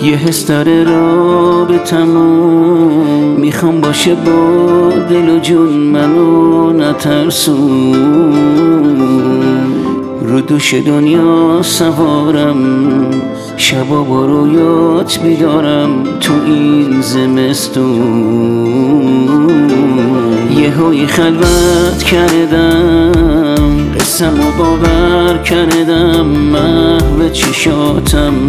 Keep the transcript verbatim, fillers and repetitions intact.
یه حس داره رابطمون، میخوام باشه با دل و جون، منو نترسون. رو دوش دنیا سوارم، شبا با رویات بیدارم تو این زمستون. یه های خلوت کردم، قسم و باور کردم، محو چشاتم